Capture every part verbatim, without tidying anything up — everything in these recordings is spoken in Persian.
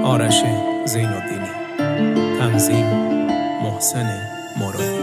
آرش زین‌الدینی. تنظیم محسن مرادی.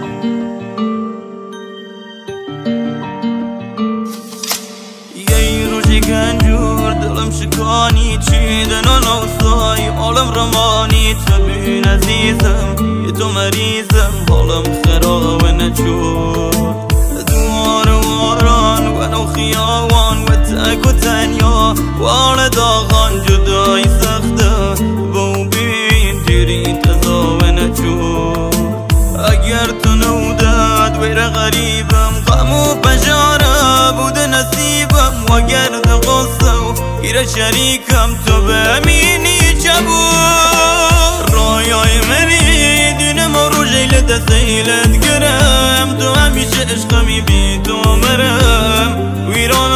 یه روزی گنجور دلم شکانی چیدن و نوستای عالم رمانی تبین عزیزم یه تو مریضم حالم خراب نچود دوار واران و نو خیاوان و تک و تنیا وار داغان جدای سخته بو بین دیری تزاو نچود اگر تو نودد ویر غریبم غم و پجاره بود نصیبم و گرد غصه و گیر شریکم تو بمینی چبود رایای منی دونه ما رو جیل دستیلت گرم تو همیشه عشقمی بی تو مرم ویران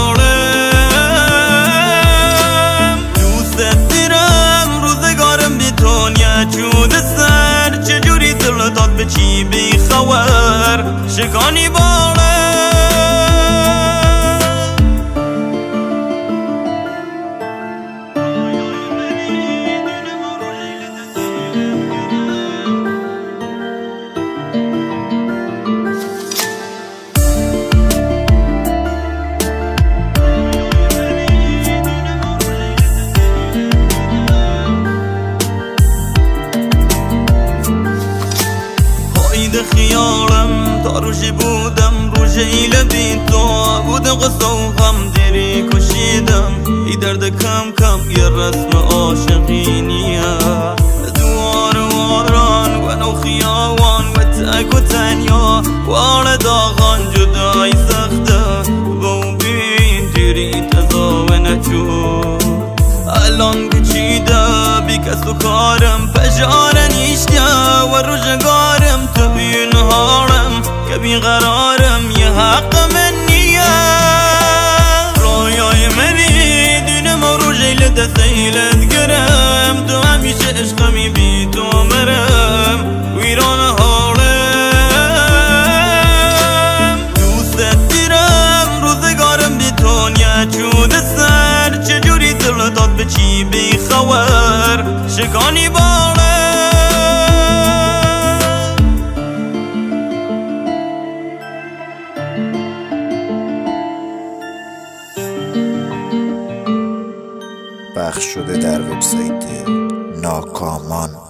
حالم دوست دارم روزگارم بی تو نیچود سر چجوری دل داد به چی بی خبر شکانی بالم خیالم تا روشی بودم روشی لبی تو بود قصه و غم دیری کشیدم ای درد کم کم یه رسم عاشقینیه دوار واران و نو خیاوان و تک و تنیا وار داغان جدای سخته بو بین دیری تزاو نچود الان گچیده بی کس و کارم پجاره نیشته و روزگارم تو بین هارم که بی قرارم یه حق من نیه رویای منی دونه ما رو جیل دستیلت گرم تو همیشه عشقمی بی تو مرم ویران حالم دوست دارم روزگارم بی تو نیچود سر چجوری دل داد به چی بی خبر شکانی بالم پخش شده در وبسایت ناکامان.